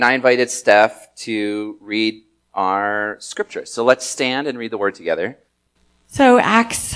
I invited Steph to read our scripture. So let's stand and read the word together. So Acts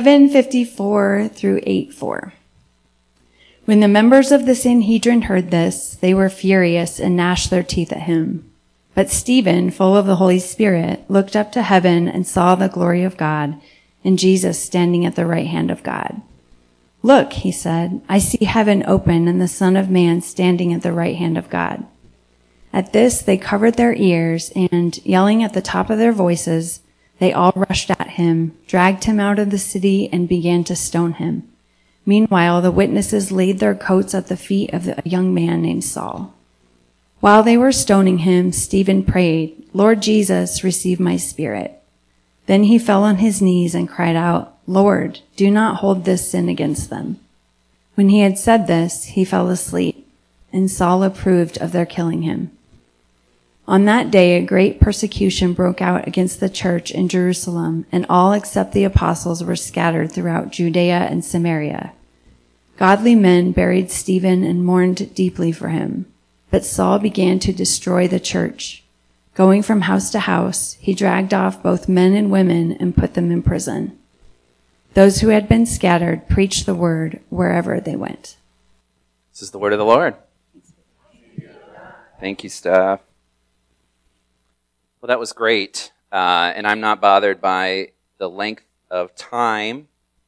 7:54 through 8:4. When the members of the Sanhedrin heard this, they were furious and gnashed their teeth at him. But Stephen, full of the Holy Spirit, looked up to heaven and saw the glory of God and Jesus standing at the right hand of God. "Look," he said, "I see heaven open and the Son of Man standing at the right hand of God." At this, they covered their ears and, yelling at the top of their voices, they all rushed at him, dragged him out of the city, and began to stone him. Meanwhile, the witnesses laid their coats at the feet of a young man named Saul. While they were stoning him, Stephen prayed, "Lord Jesus, receive my spirit." Then he fell on his knees and cried out, "Lord, do not hold this sin against them." When he had said this, he fell asleep, and Saul approved of their killing him. On that day, a great persecution broke out against the church in Jerusalem, and all except the apostles were scattered throughout Judea and Samaria. Godly men buried Stephen and mourned deeply for him. But Saul began to destroy the church. Going from house to house, he dragged off both men and women and put them in prison. Those who had been scattered preached the word wherever they went. This is the word of the Lord. Thank you, Steph. Well, that was great, and I'm not bothered by the length of time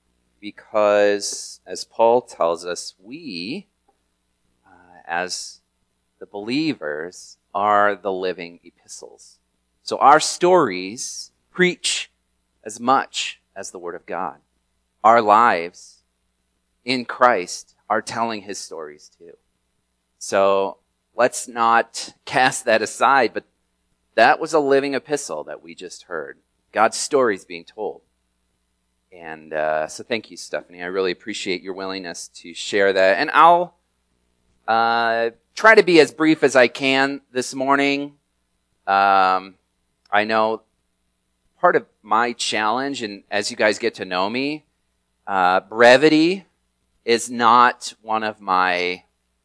because, as Paul tells us, we, as the believers, are the living epistles. So our stories preach as much as the Word of God. Our lives in Christ are telling His stories too. So let's not cast that aside, but that was a living epistle that we just heard. God's story is being told. And so thank you, Stephanie. I really appreciate your willingness to share that. And I'll try to be as brief as I can this morning. I know part of my challenge, and as you guys get to know me, brevity is not one of my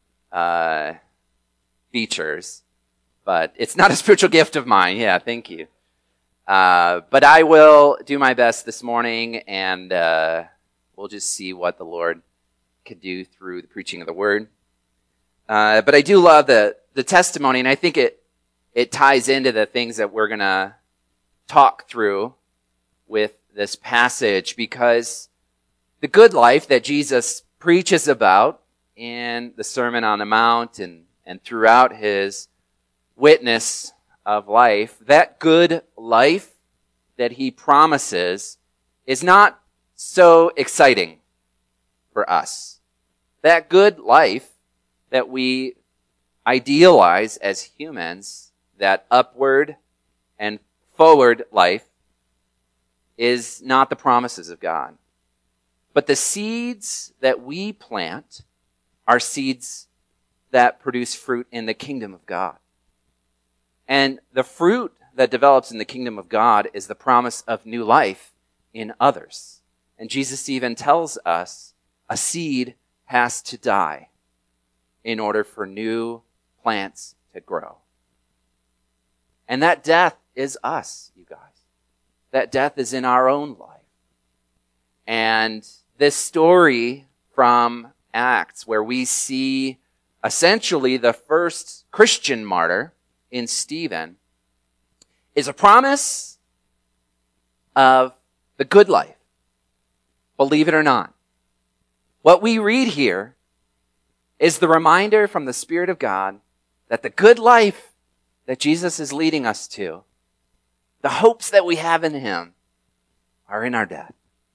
features. But it's not a spiritual gift of mine. Yeah, thank you. But I will do my best this morning, and we'll just see what the Lord could do through the preaching of the Word. But I do love the testimony, and I think it ties into the things that we're going to talk through with this passage, because the good life that Jesus preaches about in the Sermon on the Mount and throughout His witness of life, that good life that He promises is not so exciting for us. That good life that we idealize as humans, that upward and forward life, is not the promises of God. But the seeds that we plant are seeds that produce fruit in the kingdom of God. And the fruit that develops in the kingdom of God is the promise of new life in others. And Jesus even tells us a seed has to die in order for new plants to grow. And that death is us, you guys. That death is in our own life. And this story from Acts, where we see essentially the first Christian martyr in Stephen, is a promise of the good life. Believe it or not. What we read here is the reminder from the Spirit of God that the good life that Jesus is leading us to, the hopes that we have in Him, are in our death.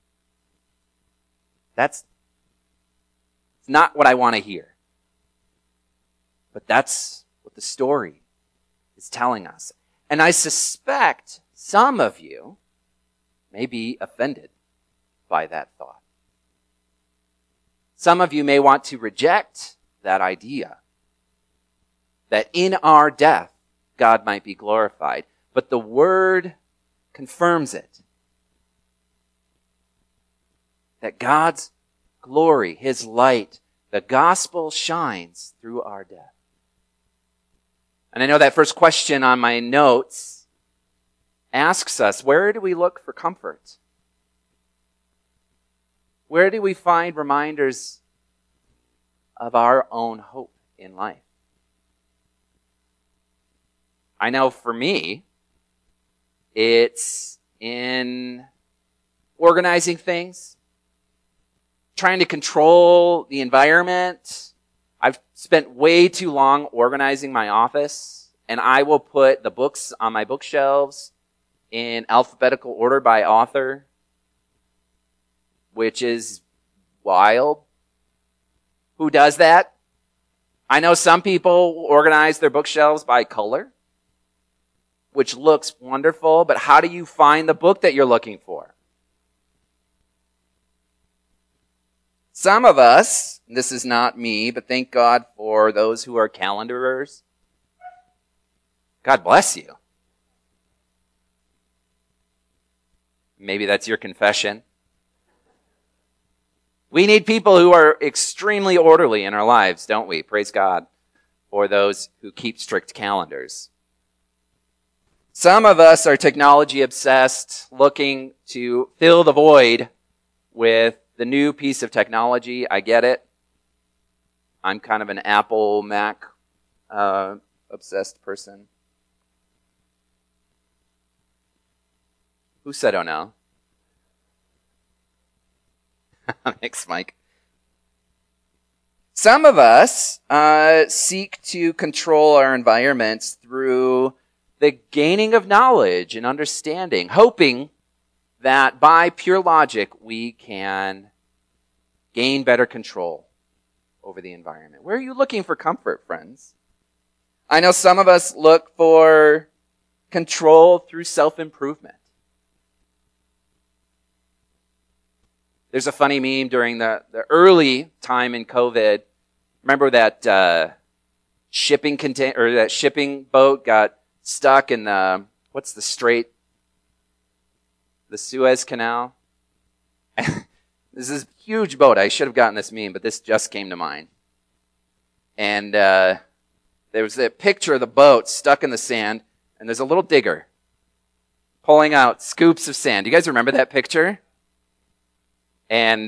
That's not what I want to hear. But that's what the story is telling us. And I suspect some of you may be offended by that thought. Some of you may want to reject that idea that in our death, God might be glorified. But the Word confirms it. That God's glory, His light, the gospel shines through our death. And I know that first question on my notes asks us, where do we look for comfort? Where do we find reminders of our own hope in life? I know for me, it's in organizing things, trying to control the environment. I've spent way too long organizing my office, and I will put the books on my bookshelves in alphabetical order by author, which is wild. Who does that? I know some people organize their bookshelves by color, which looks wonderful, but how do you find the book that you're looking for? Some of us, this is not me, but thank God for those who are calendarers. God bless you. Maybe that's your confession. We need people who are extremely orderly in our lives, don't we? Praise God for those who keep strict calendars. Some of us are technology obsessed, looking to fill the void with the new piece of technology. I get it. I'm kind of an Apple, Mac obsessed person. Who said oh no? Thanks, Mike. Some of us seek to control our environments through the gaining of knowledge and understanding, hoping that by pure logic we can gain better control over the environment. Where are you looking for comfort, friends? I know some of us look for control through self-improvement. There's a funny meme during the early time in COVID. Remember that shipping boat got stuck in the strait? The Suez Canal. This is a huge boat. I should have gotten this meme, but this just came to mind. And there was a picture of the boat stuck in the sand, and there's a little digger pulling out scoops of sand. Do you guys remember that picture? And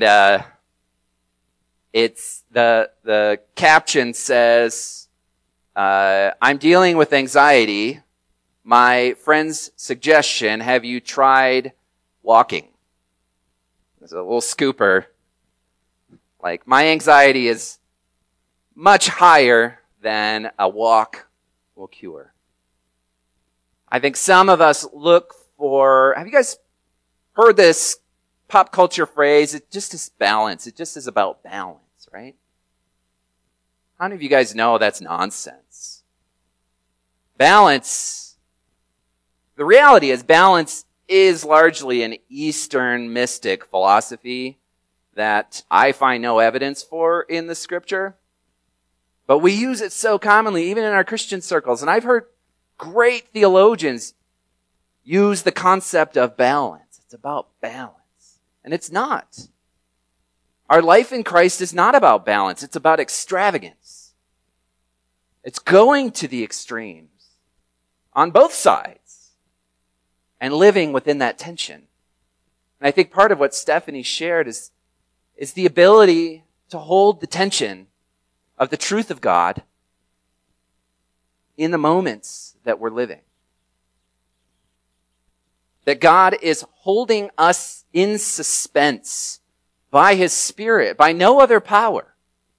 it's the caption says, I'm dealing with anxiety. My friend's suggestion, have you tried walking? There's a little scooper. Like, my anxiety is much higher than a walk will cure. I think some of us look for, have you guys heard this pop culture phrase? It just is balance. It just is about balance, right? How many of you guys know that's nonsense? Balance, the reality is balance is largely an Eastern mystic philosophy that I find no evidence for in the scripture. But we use it so commonly, even in our Christian circles. And I've heard great theologians use the concept of balance. It's about balance. And it's not. Our life in Christ is not about balance. It's about extravagance. It's going to the extremes on both sides and living within that tension. And I think part of what Stephanie shared is the ability to hold the tension of the truth of God in the moments that we're living. That God is holding us in suspense by His Spirit, by no other power.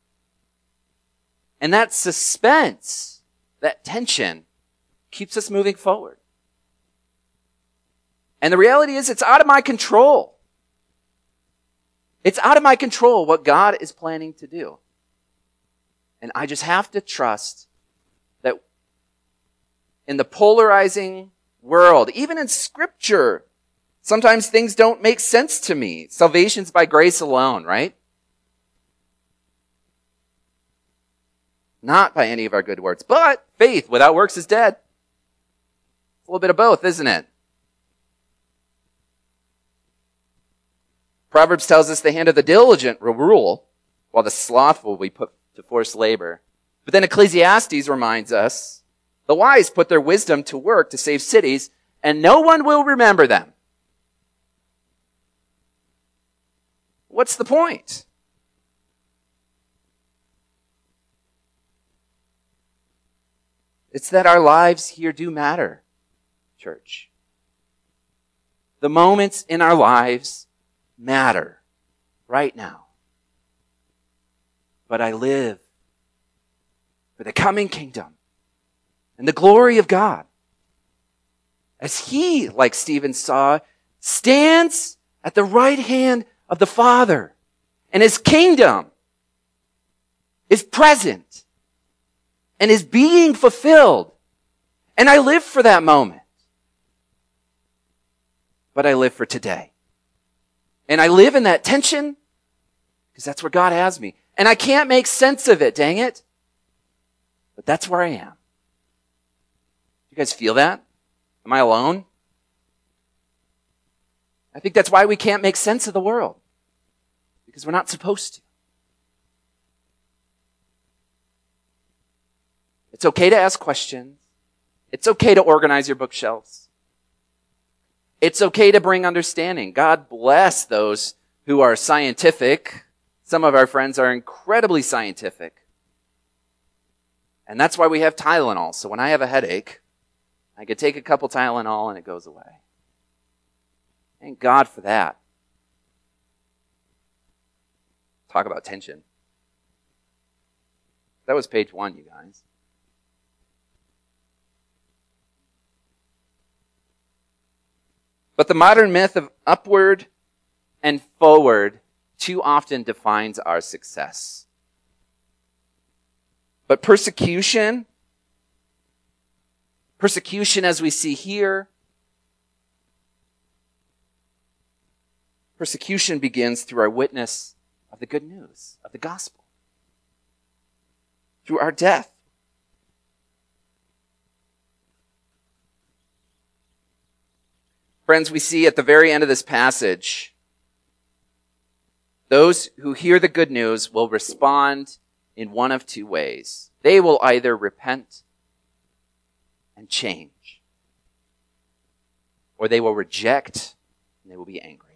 And that suspense, that tension, keeps us moving forward. And the reality is, it's out of my control. It's out of my control what God is planning to do. And I just have to trust that in the polarizing world, even in Scripture, sometimes things don't make sense to me. Salvation's by grace alone, right? Not by any of our good works. But faith without works is dead. It's a little bit of both, isn't it? Proverbs tells us the hand of the diligent will rule, while the slothful will be put to forced labor. But then Ecclesiastes reminds us, The wise put their wisdom to work to save cities, and no one will remember them. What's the point? It's that our lives here do matter, church. The moments in our lives matter right now. But I live for the coming kingdom and the glory of God. As he, like Stephen saw, stands at the right hand of the Father, and his kingdom is present and is being fulfilled. And I live for that moment. But I live for today. And I live in that tension because that's where God has me. And I can't make sense of it, dang it. But that's where I am. You guys feel that? Am I alone? I think that's why we can't make sense of the world. Because we're not supposed to. It's okay to ask questions. It's okay to organize your bookshelves. It's okay to bring understanding. God bless those who are scientific. Some of our friends are incredibly scientific. And that's why we have Tylenol. So when I have a headache, I could take a couple Tylenol and it goes away. Thank God for that. Talk about tension. That was page 1, you guys. But the modern myth of upward and forward too often defines our success. But persecution as we see here, persecution begins through our witness of the good news, of the gospel. Through our death. Friends, we see at the very end of this passage, those who hear the good news will respond in one of two ways. They will either repent and change, or they will reject and they will be angry.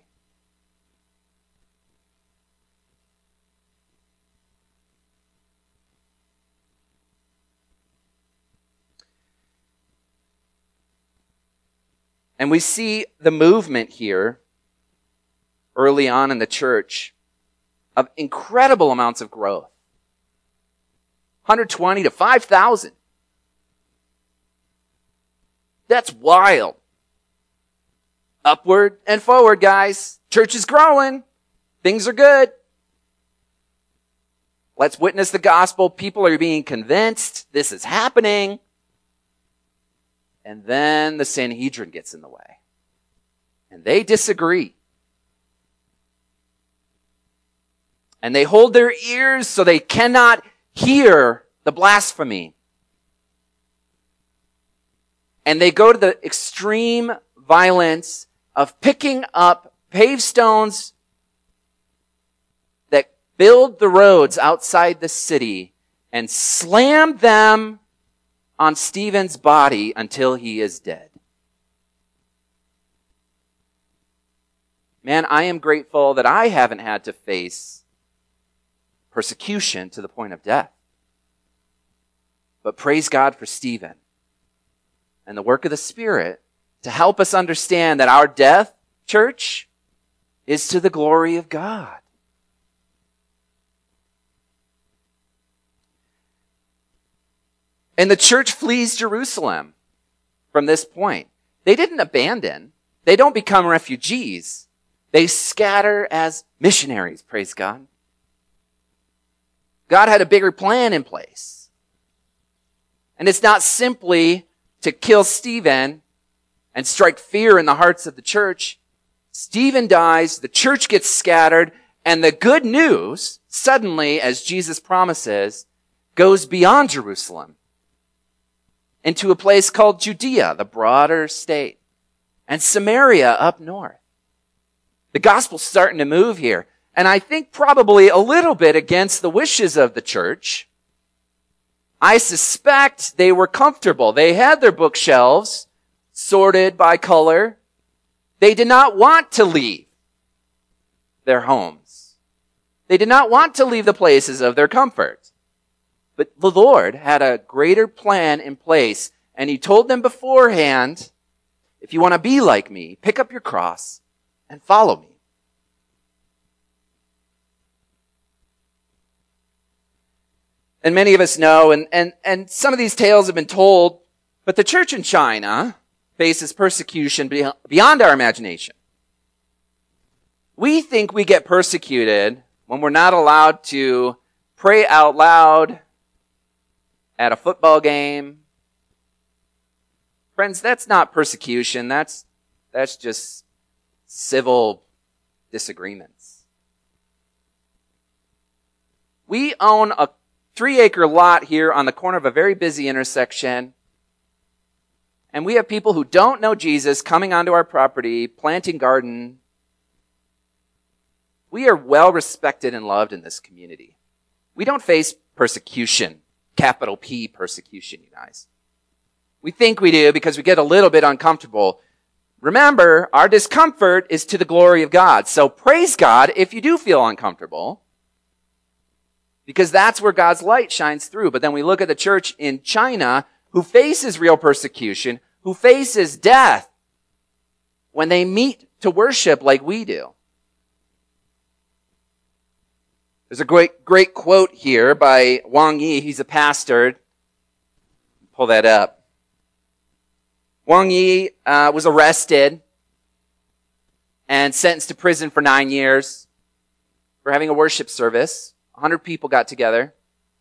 And we see the movement here early on in the church of incredible amounts of growth. 120 to 5,000. That's wild. Upward and forward, guys. Church is growing. Things are good. Let's witness the gospel. People are being convinced this is happening. And then the Sanhedrin gets in the way. And they disagree. And they hold their ears so they cannot hear the blasphemy. And they go to the extreme violence of picking up paved stones that build the roads outside the city and slam them on Stephen's body until he is dead. Man, I am grateful that I haven't had to face persecution to the point of death. But praise God for Stephen and the work of the Spirit to help us understand that our death, church, is to the glory of God. And the church flees Jerusalem from this point. They didn't abandon. They don't become refugees. They scatter as missionaries, praise God. God had a bigger plan in place. And it's not simply to kill Stephen and strike fear in the hearts of the church. Stephen dies, the church gets scattered, and the good news, suddenly, as Jesus promises, goes beyond Jerusalem into a place called Judea, the broader state, and Samaria up north. The gospel's starting to move here. And I think probably a little bit against the wishes of the church. I suspect they were comfortable. They had their bookshelves sorted by color. They did not want to leave their homes. They did not want to leave the places of their comfort. But the Lord had a greater plan in place, and he told them beforehand, if you want to be like me, pick up your cross and follow me. And many of us know, and some of these tales have been told, but the church in China faces persecution beyond our imagination. We think we get persecuted when we're not allowed to pray out loud at a football game. Friends, that's not persecution. That's just civil disagreements. We own a 3-acre lot here on the corner of a very busy intersection. And we have people who don't know Jesus coming onto our property, planting garden. We are well respected and loved in this community. We don't face persecution, capital P persecution, you guys. We think we do because we get a little bit uncomfortable. Remember, our discomfort is to the glory of God. So praise God if you do feel uncomfortable, because that's where God's light shines through. But then we look at the church in China who faces real persecution, who faces death when they meet to worship like we do. There's a great quote here by Wang Yi. He's a pastor. Pull that up. Wang Yi was arrested and sentenced to prison for 9 years for having a worship service. 100 people got together.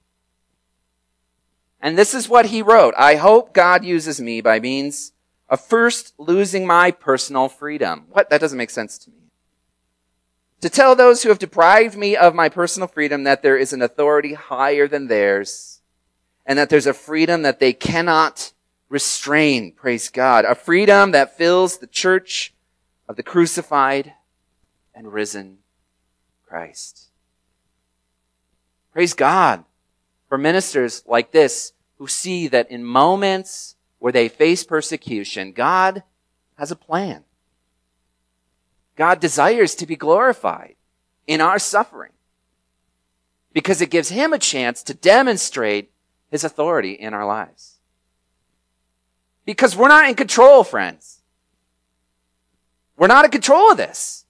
And this is what he wrote. I hope God uses me by means of first losing my personal freedom. What? That doesn't make sense to me. To tell those who have deprived me of my personal freedom that there is an authority higher than theirs, and that there's a freedom that they cannot restrain. Praise God. A freedom that fills the church of the crucified and risen Christ. Praise God for ministers like this who see that in moments where they face persecution, God has a plan. God desires to be glorified in our suffering because it gives him a chance to demonstrate his authority in our lives. Because we're not in control, friends. We're not in control of this.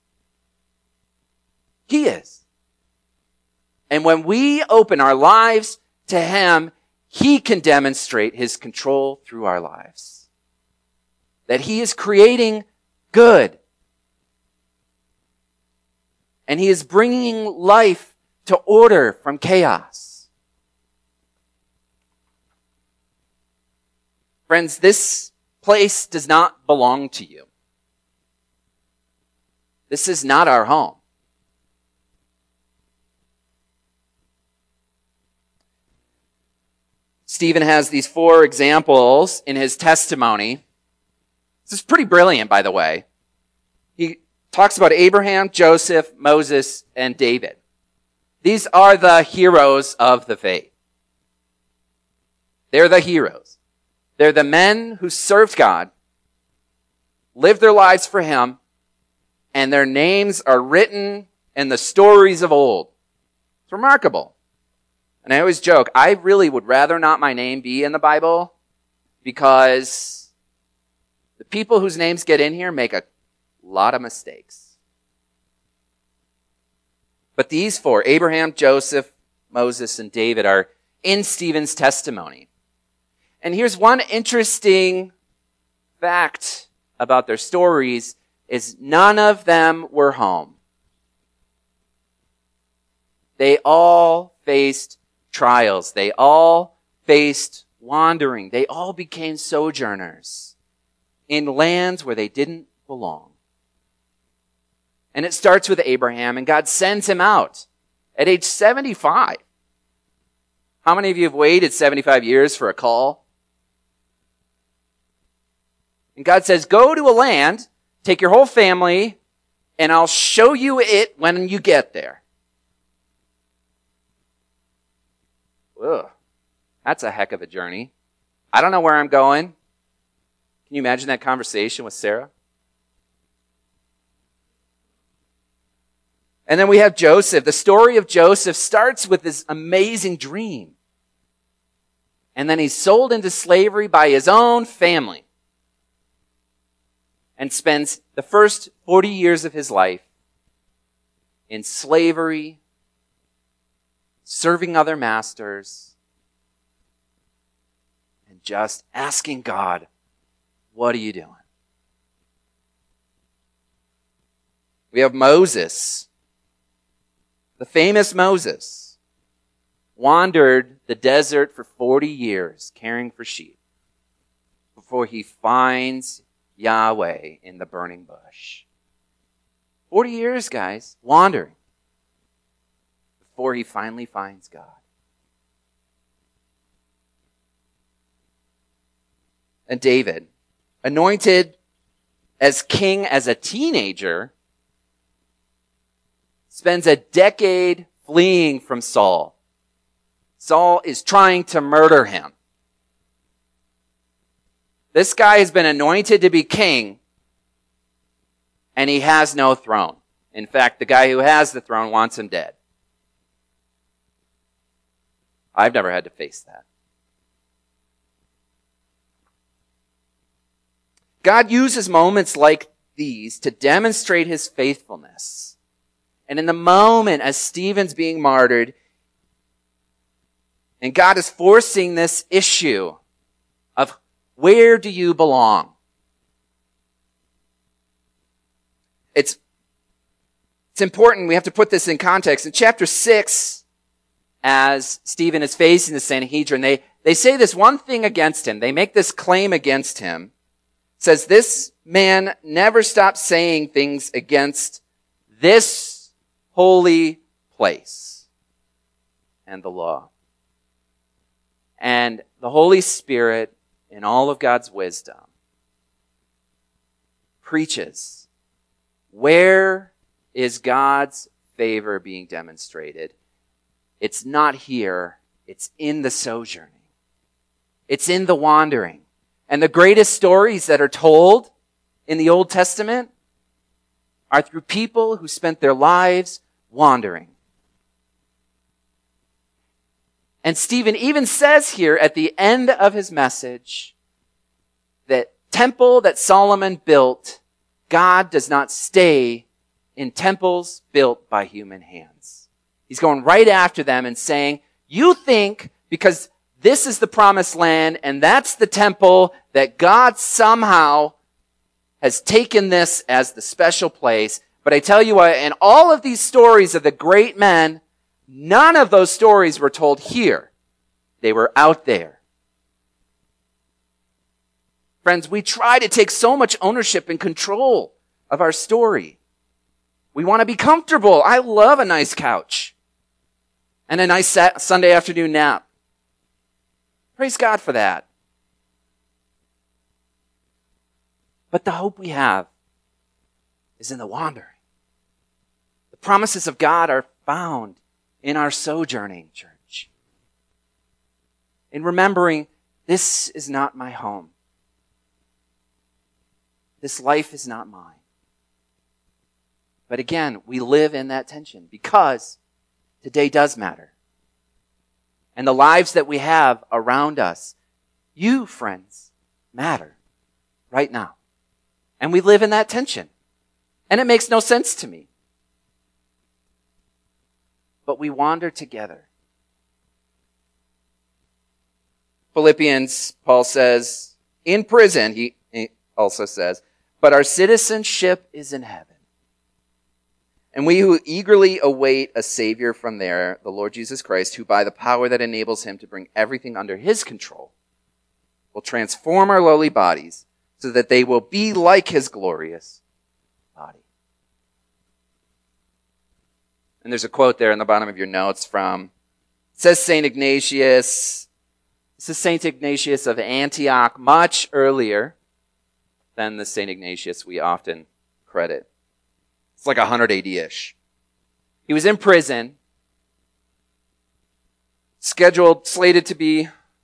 He is. And when we open our lives to him, he can demonstrate his control through our lives. That he is creating good. And he is bringing life to order from chaos. Friends, this place does not belong to you. This is not our home. Stephen has these 4 examples in his testimony. This is pretty brilliant, by the way. He talks about Abraham, Joseph, Moses, and David. These are the heroes of the faith. They're the heroes. They're the men who served God, lived their lives for him, and their names are written in the stories of old. It's remarkable. And I always joke, I really would rather not my name be in the Bible because the people whose names get in here make a lot of mistakes. But these 4, Abraham, Joseph, Moses, and David, are in Stephen's testimony. And here's one interesting fact about their stories is none of them were home. They all faced trials. They all faced wandering. They all became sojourners in lands where they didn't belong. And it starts with Abraham, and God sends him out at age 75. How many of you have waited 75 years for a call? And God says, go to a land, take your whole family, and I'll show you it when you get there. Ugh. That's a heck of a journey. I don't know where I'm going. Can you imagine that conversation with Sarah? And then we have Joseph. The story of Joseph starts with this amazing dream. And then he's sold into slavery by his own family and spends the first 40 years of his life in slavery, serving other masters, and just asking God, what are you doing? We have Moses. The famous Moses wandered the desert for 40 years caring for sheep before he finds Yahweh in the burning bush. 40 years, guys, wandering before he finally finds God. And David, anointed as king as a teenager, spends a decade fleeing from Saul. Saul is trying to murder him. This guy has been anointed to be king, and he has no throne. In fact, the guy who has the throne wants him dead. I've never had to face that. God uses moments like these to demonstrate his faithfulness. And in the moment as Stephen's being martyred, and God is forcing this issue of where do you belong? It's important. We have to put this in context. In chapter 6, as Stephen is facing the Sanhedrin, they say this one thing against him. They make this claim against him. It says, this man never stopped saying things against this holy place and the law. And the Holy Spirit, in all of God's wisdom, preaches, where is God's favor being demonstrated? It's not here. It's in the sojourning. It's in the wandering. And the greatest stories that are told in the Old Testament are through people who spent their lives wandering. And Stephen even says here at the end of his message that temple that Solomon built, God does not stay in temples built by human hands. He's going right after them and saying, you think because this is the promised land and that's the temple that God somehow has taken this as the special place. But I tell you what, in all of these stories of the great men, none of those stories were told here. They were out there. Friends, we try to take so much ownership and control of our story. We want to be comfortable. I love a nice couch and a nice Sunday afternoon nap. Praise God for that. But the hope we have is in the wandering. The promises of God are found in our sojourning, church. In remembering, this is not my home. This life is not mine. But again, we live in that tension because today does matter. And the lives that we have around us, you, friends, matter right now. And we live in that tension. And it makes no sense to me. But we wander together. Philippians, Paul says, in prison, he also says, but our citizenship is in heaven. And we who eagerly await a Savior from there, the Lord Jesus Christ, who by the power that enables him to bring everything under his control, will transform our lowly bodies so that they will be like his glorious body. And there's a quote there in the bottom of your notes from, it says St. Ignatius. This is St. Ignatius of Antioch, much earlier than the St. Ignatius we often credit. It's like 100 AD-ish. He was in prison, slated to be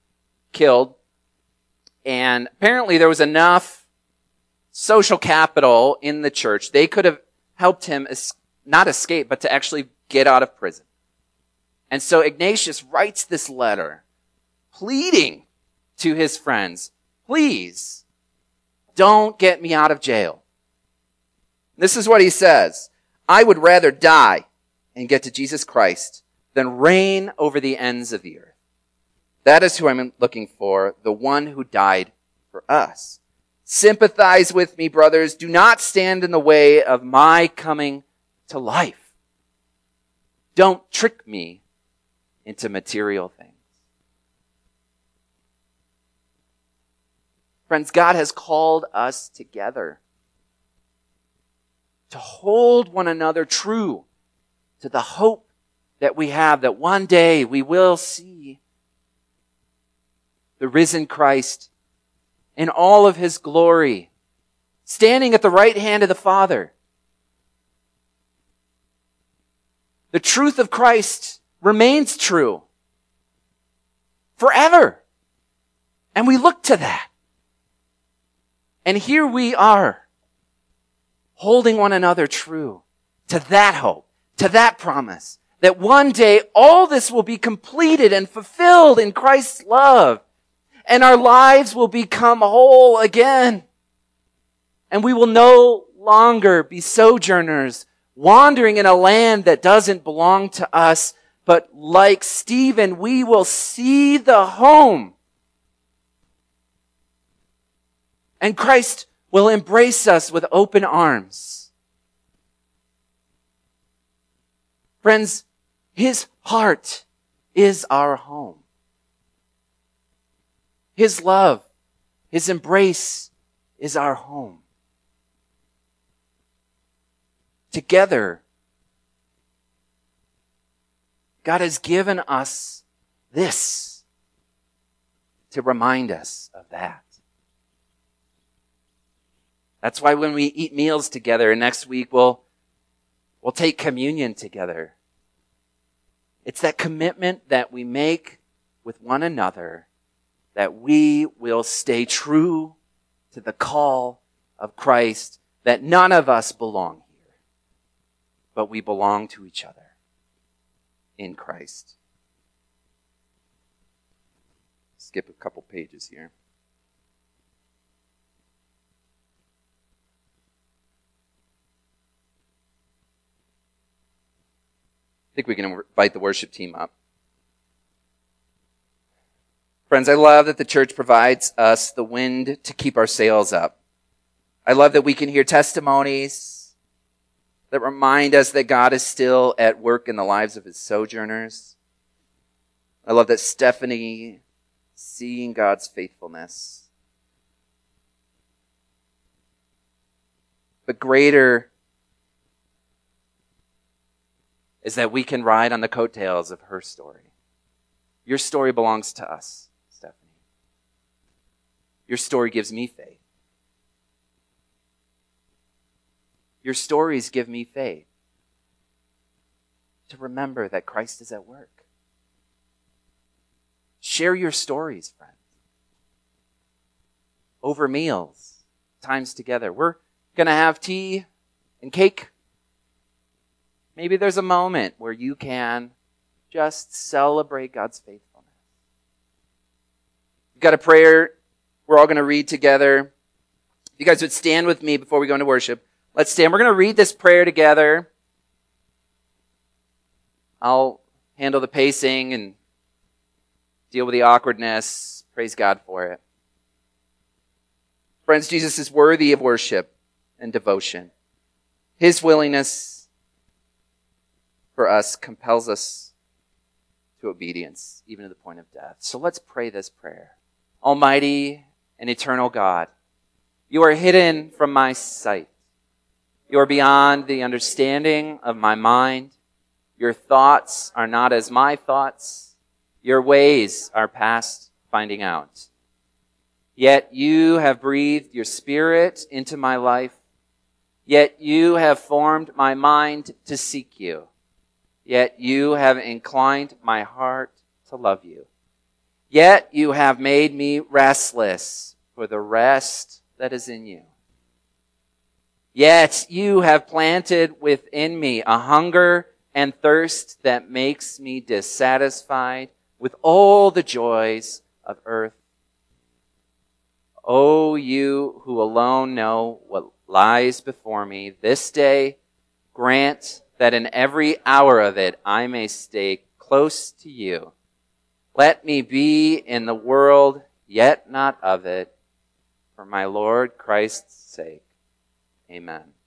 killed. And apparently there was enough social capital in the church. They could have helped him not escape, but to actually get out of prison. And so Ignatius writes this letter pleading to his friends, please don't get me out of jail. This is what he says: I would rather die and get to Jesus Christ than reign over the ends of the earth. That is who I'm looking for, the one who died for us. Sympathize with me, brothers. Do not stand in the way of my coming to life. Don't trick me into material things. Friends, God has called us together to hold one another true to the hope that we have, that one day we will see the risen Christ in all of his glory, standing at the right hand of the Father. The truth of Christ remains true forever. And we look to that. And here we are, holding one another true to that hope, to that promise, that one day all this will be completed and fulfilled in Christ's love, and our lives will become whole again. And we will no longer be sojourners, wandering in a land that doesn't belong to us, but like Stephen, we will see the home. And Christ will embrace us with open arms. Friends, his heart is our home. His love, his embrace is our home. Together, God has given us this to remind us of that. That's why when we eat meals together, and next week we'll take communion together. It's that commitment that we make with one another that we will stay true to the call of Christ, that none of us belong here, but we belong to each other in Christ. Skip a couple pages here. I think we can invite the worship team up. Friends, I love that the church provides us the wind to keep our sails up. I love that we can hear testimonies that remind us that God is still at work in the lives of his sojourners. I love that Stephanie seeing God's faithfulness. But greater is that we can ride on the coattails of her story. Your story belongs to us, Stephanie. Your story gives me faith. Your stories give me faith to remember that Christ is at work. Share your stories, friends. Over meals, times together. We're going to have tea and cake. Maybe there's a moment where you can just celebrate God's faithfulness. We've got a prayer we're all going to read together. If you guys would stand with me before we go into worship. Let's stand. We're going to read this prayer together. I'll handle the pacing and deal with the awkwardness. Praise God for it. Friends, Jesus is worthy of worship and devotion. His willingness for us compels us to obedience, even to the point of death. So let's pray this prayer. Almighty and eternal God, you are hidden from my sight. You are beyond the understanding of my mind. Your thoughts are not as my thoughts. Your ways are past finding out. Yet you have breathed your Spirit into my life. Yet you have formed my mind to seek you. Yet you have inclined my heart to love you. Yet you have made me restless for the rest that is in you. Yet you have planted within me a hunger and thirst that makes me dissatisfied with all the joys of earth. O you who alone know what lies before me, this day grant that in every hour of it I may stay close to you. Let me be in the world, yet not of it, for my Lord Christ's sake. Amen.